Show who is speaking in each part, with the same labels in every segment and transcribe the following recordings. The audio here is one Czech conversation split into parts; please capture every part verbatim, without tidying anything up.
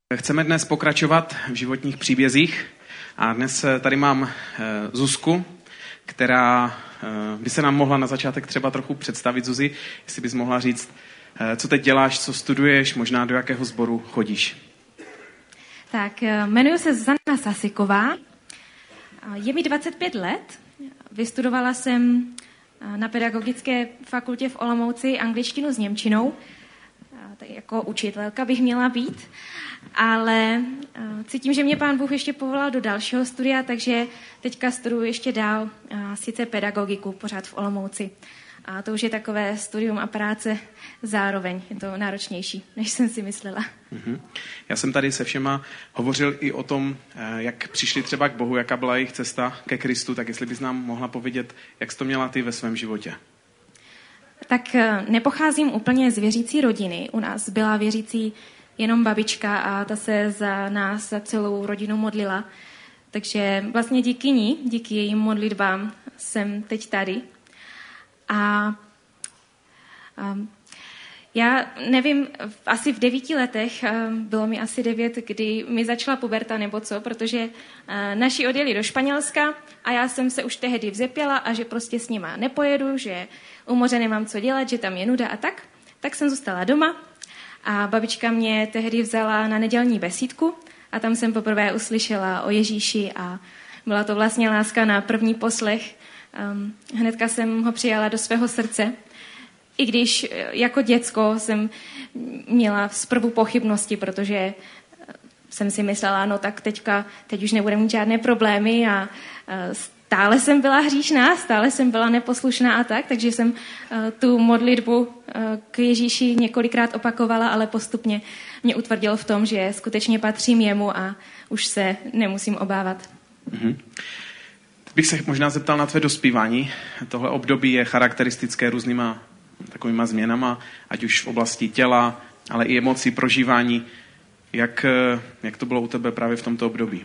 Speaker 1: Chceme dnes pokračovat v životních příbězích a dnes tady mám Zuzku, která by se nám mohla na začátek třeba trochu představit. Zuzi, jestli bys mohla říct, co teď děláš, co studuješ, možná do jakého sboru chodíš.
Speaker 2: Tak, jmenuji se Zuzana Sasiková, je mi dvacet pět let, vystudovala jsem na pedagogické fakultě v Olomouci angličtinu s němčinou, tak jako učitelka bych měla být, ale cítím, že mě Pán Bůh ještě povolal do dalšího studia, takže teďka studuji ještě dál, sice pedagogiku, pořád v Olomouci. A to už je takové studium a práce zároveň. Je to náročnější, než jsem si myslela.
Speaker 1: Mm-hmm. Já jsem tady se všema hovořil i o tom, jak přišli třeba k Bohu, jaká byla jejich cesta ke Kristu, tak jestli bys nám mohla povědět, jak jsi to měla ty ve svém životě.
Speaker 2: Tak nepocházím úplně z věřící rodiny. U nás byla věřící jenom babička a ta se za nás, za celou rodinu modlila. Takže vlastně díky ní, díky jejím modlitbám jsem teď tady. A, a já nevím, asi v devíti letech, bylo mi asi devět, kdy mi začala puberta nebo co, protože naši odjeli do Španělska a já jsem se už tehdy vzepěla a že prostě s nima nepojedu, že u moře nemám co dělat, že tam je nuda a tak. Tak jsem zůstala doma a babička mě tehdy vzala na nedělní besídku a tam jsem poprvé uslyšela o Ježíši a byla to vlastně láska na první poslech. Um, hnedka jsem ho přijala do svého srdce, i když jako děcko jsem měla zprvu pochybnosti, protože jsem si myslela, no tak teďka, teď už nebudeme mít žádné problémy a uh, stále jsem byla hříšná, stále jsem byla neposlušná a tak, takže jsem uh, tu modlitbu uh, k Ježíši několikrát opakovala, ale postupně mě utvrdil v tom, že skutečně patřím jemu a už se nemusím obávat.
Speaker 1: Mm-hmm. Bych se možná zeptal na tvé dospívání. Tohle období je charakteristické různýma takovýma změnama, ať už v oblasti těla, ale i emocí, prožívání. Jak, jak to bylo u tebe právě v tomto období?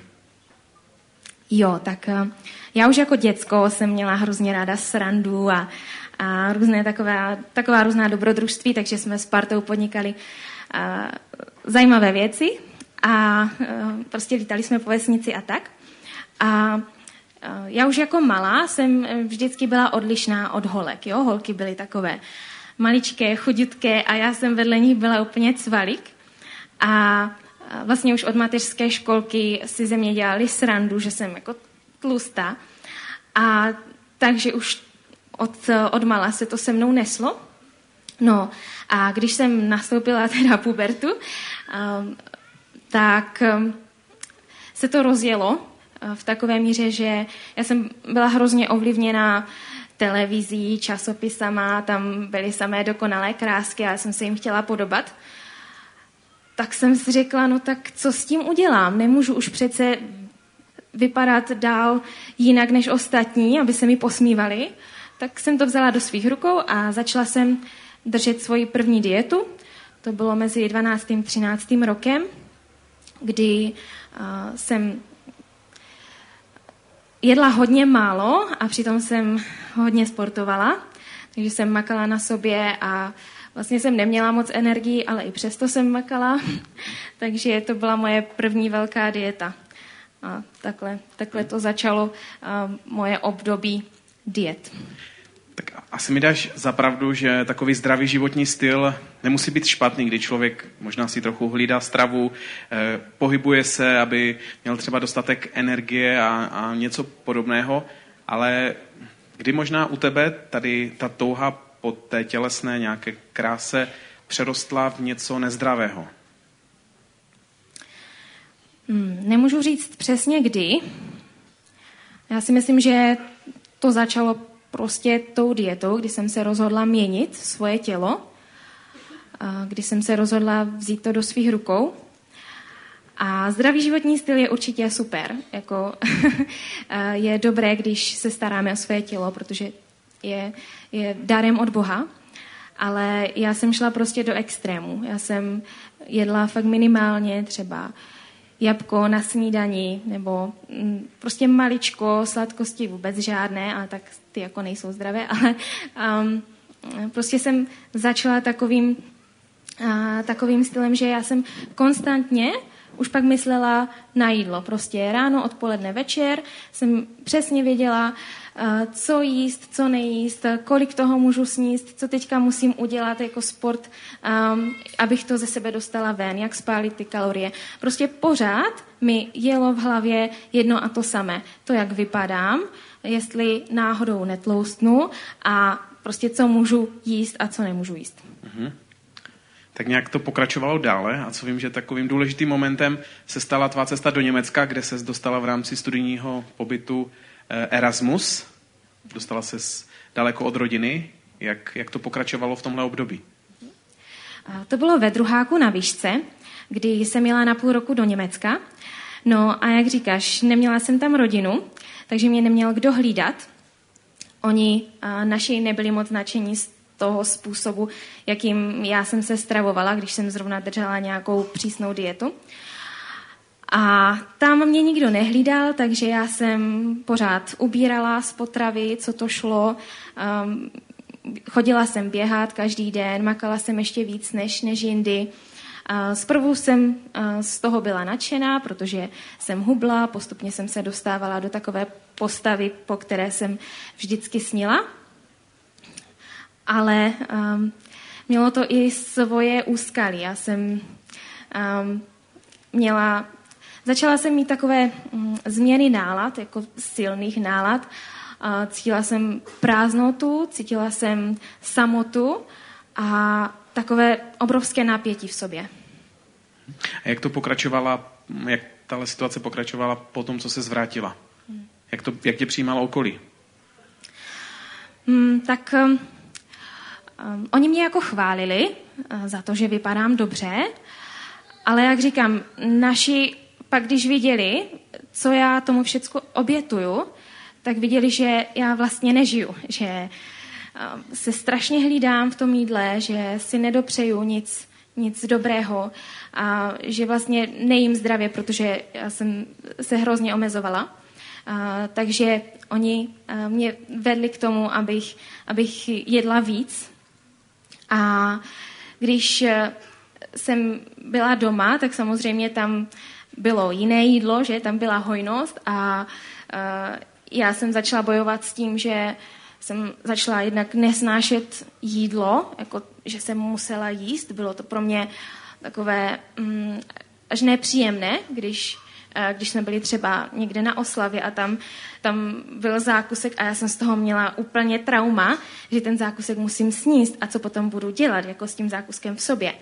Speaker 2: Jo, tak já už jako děcko jsem měla hrozně ráda srandu a, a různé taková, taková různá dobrodružství, takže jsme s partou podnikali a, zajímavé věci a, a prostě lítali jsme po vesnici a tak. A já už jako malá jsem vždycky byla odlišná od holek. Jo? Holky byly takové maličké, chuditké a já jsem vedle nich byla úplně cvalík. A vlastně už od mateřské školky si ze mě dělali srandu, že jsem jako tlustá. A takže už od, od mala se to se mnou neslo. No a když jsem nastoupila teda pubertu, tak se to rozjelo v takové míře, že já jsem byla hrozně ovlivněná televizí, časopisama, tam byly samé dokonalé krásky a já jsem se jim chtěla podobat. Tak jsem si řekla, no tak co s tím udělám? Nemůžu už přece vypadat dál jinak než ostatní, aby se mi posmívali. Tak jsem to vzala do svých rukou a začala jsem držet svoji první dietu. To bylo mezi dvanáctým a třináctým rokem, kdy uh, jsem jedla hodně málo a přitom jsem hodně sportovala, takže jsem makala na sobě a vlastně jsem neměla moc energii, ale i přesto jsem makala, takže to byla moje první velká dieta. A takhle, takhle to začalo a, moje období diet.
Speaker 1: Tak asi mi dáš za pravdu, že takový zdravý životní styl nemusí být špatný, kdy člověk možná si trochu hlídá stravu, eh, pohybuje se, aby měl třeba dostatek energie a, a něco podobného, ale kdy možná u tebe tady ta touha po té tělesné nějaké kráse přerostla v něco nezdravého?
Speaker 2: Hmm, nemůžu říct přesně kdy. Já si myslím, že to začalo prostě tou dietou, kdy jsem se rozhodla měnit svoje tělo, kdy jsem se rozhodla vzít to do svých rukou. A zdravý životní styl je určitě super. Jako je dobré, když se staráme o své tělo, protože je, je darem od Boha. Ale já jsem šla prostě do extrému. Já jsem jedla fakt minimálně třeba jabko na snídani, nebo mm, prostě maličko, sladkosti vůbec žádné, ale tak ty jako nejsou zdravé, ale um, prostě jsem začala takovým, uh, takovým stylem, že já jsem konstantně už pak myslela na jídlo. Prostě ráno, odpoledne, večer jsem přesně věděla, co jíst, co nejíst, kolik toho můžu sníst, co teďka musím udělat jako sport, um, abych to ze sebe dostala ven, jak spálit ty kalorie. Prostě pořád mi jelo v hlavě jedno a to samé. To, jak vypadám, jestli náhodou netloustnu a prostě co můžu jíst a co nemůžu jíst.
Speaker 1: Mhm. Tak nějak to pokračovalo dále a co vím, že takovým důležitým momentem se stala tvá cesta do Německa, kde ses dostala v rámci studijního pobytu Erasmus. Dostala ses daleko od rodiny. Jak, jak to pokračovalo v tomhle období?
Speaker 2: To bylo ve druháku na výšce, kdy jsem jela na půl roku do Německa. No a jak říkáš, neměla jsem tam rodinu, takže mě neměl kdo hlídat. Oni naši nebyli moc nadšení z toho způsobu, jakým já jsem se stravovala, když jsem zrovna držela nějakou přísnou dietu. A tam mě nikdo nehlídal, takže já jsem pořád ubírala z potravy, co to šlo. Um, chodila jsem běhat každý den, makala jsem ještě víc než, než jindy. Uh, zprvu jsem uh, z toho byla nadšená, protože jsem hubla, postupně jsem se dostávala do takové postavy, po které jsem vždycky snila. Ale um, mělo to i svoje úskalí. Já jsem um, měla... Začala jsem mít takové mm, změny nálad, jako silných nálad. Uh, cítila jsem prázdnotu, cítila jsem samotu a takové obrovské napětí v sobě.
Speaker 1: A jak to pokračovala, jak tahle situace pokračovala po tom, co se zvrátila? Hmm. Jak, to, jak tě přijímalo okolí?
Speaker 2: Hmm, tak um, um, oni mě jako chválili uh, za to, že vypadám dobře, ale jak říkám, naši pak když viděli, co já tomu všecko obětuju, tak viděli, že já vlastně nežiju, že se strašně hlídám v tom jídle, že si nedopřeju nic, nic dobrého a že vlastně nejím zdravě, protože já jsem se hrozně omezovala. A, takže oni a, mě vedli k tomu, abych, abych jedla víc. A když jsem byla doma, tak samozřejmě tam bylo jiné jídlo, že tam byla hojnost a uh, já jsem začala bojovat s tím, že jsem začala jednak nesnášet jídlo, jako že jsem musela jíst. Bylo to pro mě takové um, až nepříjemné, když, uh, když jsme byli třeba někde na oslavě a tam, tam byl zákusek a já jsem z toho měla úplně trauma, že ten zákusek musím sníst a co potom budu dělat jako s tím zákuskem v sobě.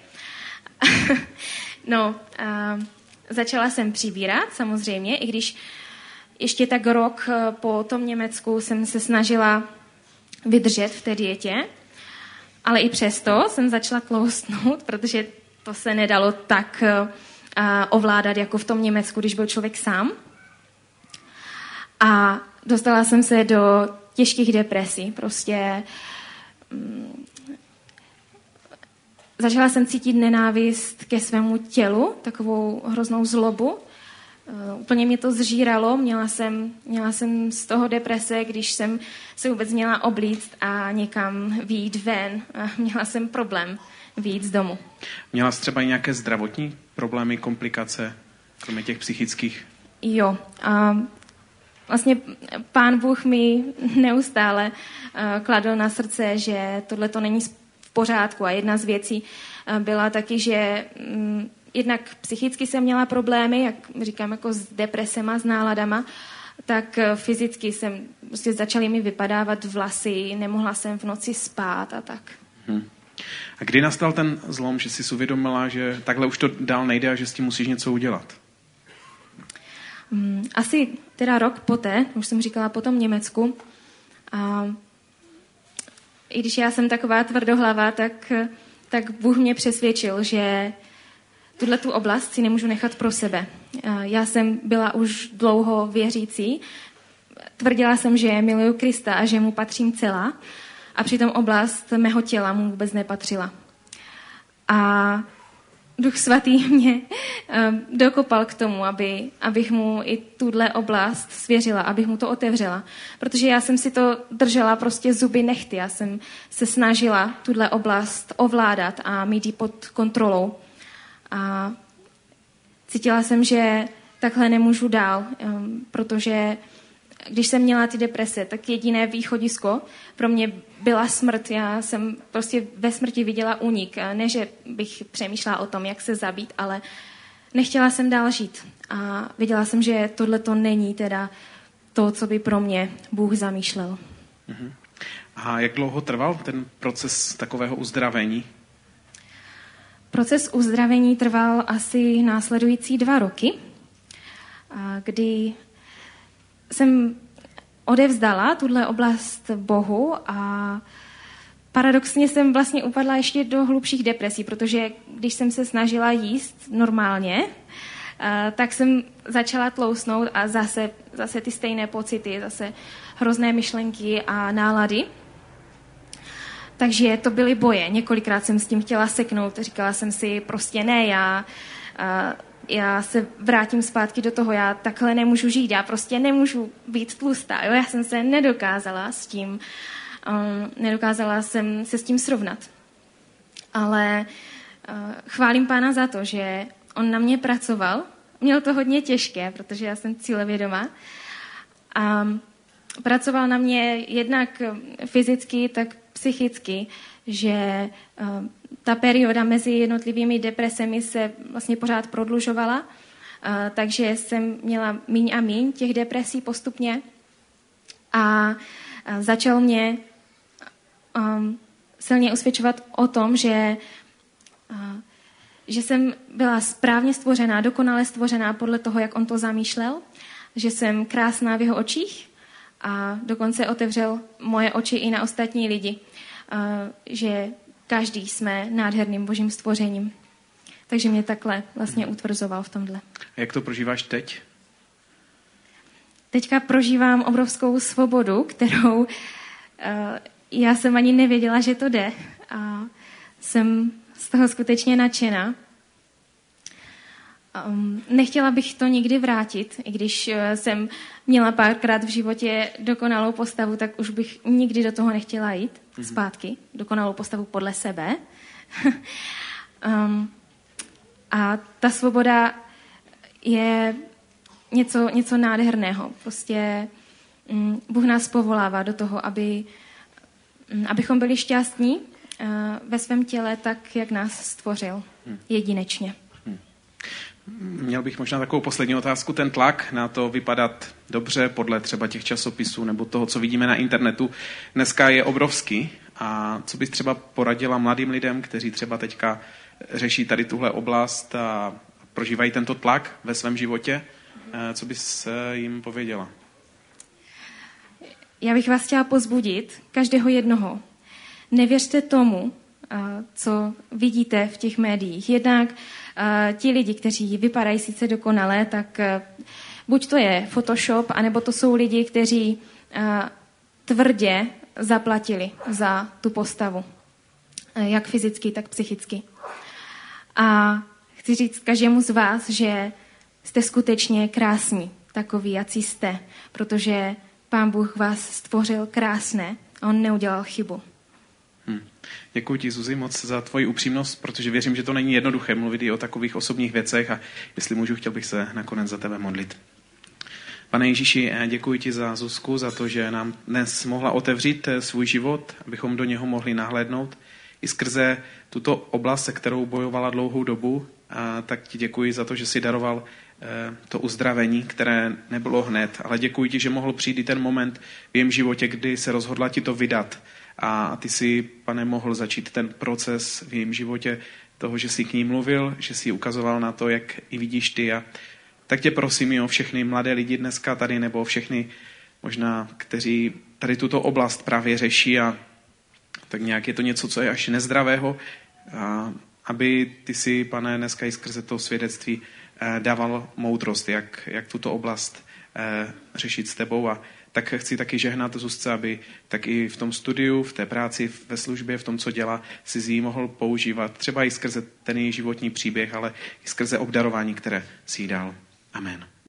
Speaker 2: no, uh, Začala jsem přibírat, samozřejmě, i když ještě tak rok po tom Německu jsem se snažila vydržet v té dietě, ale i přesto jsem začala tloustnout, protože to se nedalo tak uh, ovládat jako v tom Německu, když byl člověk sám. A dostala jsem se do těžkých depresí, prostě... Um, Začala jsem cítit nenávist ke svému tělu, takovou hroznou zlobu. Uh, úplně mě to zžíralo, měla jsem, měla jsem z toho deprese, když jsem se vůbec měla oblíct a někam vyjít ven. A měla jsem problém vyjít z domu.
Speaker 1: Měla jsi třeba i nějaké zdravotní problémy, komplikace, kromě těch psychických?
Speaker 2: Jo. Uh, vlastně Pán Bůh mi neustále uh, kladl na srdce, že tohle to není v pořádku. A jedna z věcí byla taky, že mm, jednak psychicky jsem měla problémy, jak říkám, jako s depresema, s náladama, tak fyzicky jsem, prostě začaly mi vypadávat vlasy, nemohla jsem v noci spát a tak.
Speaker 1: Hmm. A kdy nastal ten zlom, že jsi si uvědomila, že takhle už to dál nejde a že s tím musíš něco udělat?
Speaker 2: Mm, asi teda rok poté, už jsem říkala po tom Německu, a i když já jsem taková tvrdohlava, tak, tak Bůh mě přesvědčil, že tuhle tu oblast si nemůžu nechat pro sebe. Já jsem byla už dlouho věřící, tvrdila jsem, že miluju Krista a že mu patřím celá a přitom oblast mého těla mu vůbec nepatřila. A Duch Svatý mě dokopal k tomu, aby, abych mu i tuhle oblast svěřila, abych mu to otevřela. Protože já jsem si to držela prostě zuby nehty. Já jsem se snažila tuhle oblast ovládat a mít ji pod kontrolou. A cítila jsem, že takhle nemůžu dál, protože když jsem měla ty deprese, tak jediné východisko pro mě byla smrt. Já jsem prostě ve smrti viděla únik. Ne, že bych přemýšlela o tom, jak se zabít, ale nechtěla jsem dál žít. A viděla jsem, že tohle to není teda to, co by pro mě Bůh zamýšlel.
Speaker 1: Uh-huh. A jak dlouho trval ten proces takového uzdravení?
Speaker 2: Proces uzdravení trval asi následující dva roky, kdy jsem odevzdala tuhle oblast Bohu a paradoxně jsem vlastně upadla ještě do hlubších depresí, protože když jsem se snažila jíst normálně, tak jsem začala tlousnout a zase, zase ty stejné pocity, zase hrozné myšlenky a nálady. Takže to byly boje. Několikrát jsem s tím chtěla seknout. Říkala jsem si, prostě ne, já, já se vrátím zpátky do toho, já takhle nemůžu žít, já prostě nemůžu být tlustá. Jo? Já jsem se nedokázala s tím, um, nedokázala jsem se s tím srovnat. Ale uh, chválím Pána za to, že on na mě pracoval. Měl to hodně těžké, protože já jsem cílevědomá. A pracoval na mě jednak fyzicky, tak psychicky, že uh, ta perioda mezi jednotlivými depresemi se vlastně pořád prodlužovala, uh, takže jsem měla míň a míň těch depresí postupně a uh, začal mě um, silně usvědčovat o tom, že, uh, že jsem byla správně stvořená, dokonale stvořená podle toho, jak on to zamýšlel, že jsem krásná v jeho očích a dokonce otevřel moje oči i na ostatní lidi, že každý jsme nádherným božím stvořením. Takže mě takhle vlastně utvrzoval v tomhle.
Speaker 1: A jak to prožíváš teď?
Speaker 2: Teďka prožívám obrovskou svobodu, kterou já jsem ani nevěděla, že to jde. A jsem z toho skutečně nadšená. Um, nechtěla bych to nikdy vrátit, i když uh, jsem měla párkrát v životě dokonalou postavu, tak už bych nikdy do toho nechtěla jít mm-hmm. zpátky. Dokonalou postavu podle sebe. um, a ta svoboda je něco, něco nádherného. Prostě um, Bůh nás povolává do toho, aby, um, abychom byli šťastní uh, ve svém těle tak, jak nás stvořil. Mm. Jedinečně.
Speaker 1: Měl bych možná takovou poslední otázku. Ten tlak na to vypadat dobře podle třeba těch časopisů nebo toho, co vidíme na internetu, dneska je obrovský. A co bys třeba poradila mladým lidem, kteří třeba teďka řeší tady tuhle oblast a prožívají tento tlak ve svém životě? Co bys jim pověděla?
Speaker 2: Já bych vás chtěla pozbudit, každého jednoho. Nevěřte tomu, co vidíte v těch médiích. Jednak ti lidi, kteří vypadají sice dokonale, tak buď to je Photoshop, anebo to jsou lidi, kteří tvrdě zaplatili za tu postavu. Jak fyzicky, tak psychicky. A chci říct každému z vás, že jste skutečně krásní, takový, jací jste, protože Pán Bůh vás stvořil krásné a on neudělal chybu.
Speaker 1: Hmm. Děkuji ti, Zuzi, moc za tvoji upřímnost, protože věřím, že to není jednoduché mluvit i o takových osobních věcech a jestli můžu, chtěl bych se nakonec za tebe modlit. Pane Ježíši, děkuji ti za Zuzku, za to, že nám dnes mohla otevřít svůj život, abychom do něho mohli nahlédnout. I skrze tuto oblast, se kterou bojovala dlouhou dobu, a tak ti děkuji za to, že jsi daroval to uzdravení, které nebylo hned, ale děkuji ti, že mohl přijít i ten moment v jejím životě, kdy se rozhodla ti to vydat. A ty si, Pane, mohl začít ten proces v jejím životě toho, že jsi k ní mluvil, že jsi ukazoval na to, jak i vidíš ty. A tak tě prosím i o všechny mladé lidi dneska tady, nebo všechny možná, kteří tady tuto oblast právě řeší a tak nějak je to něco, co je až nezdravého, a aby ty si, Pane, dneska i skrze to svědectví dával moudrost, jak, jak tuto oblast řešit s tebou. A tak chci taky žehnat Zuzce, aby tak i v tom studiu, v té práci, ve službě, v tom, co dělá, si z ní mohl používat. Třeba i skrze ten její životní příběh, ale i skrze obdarování, které si jí dal. Amen.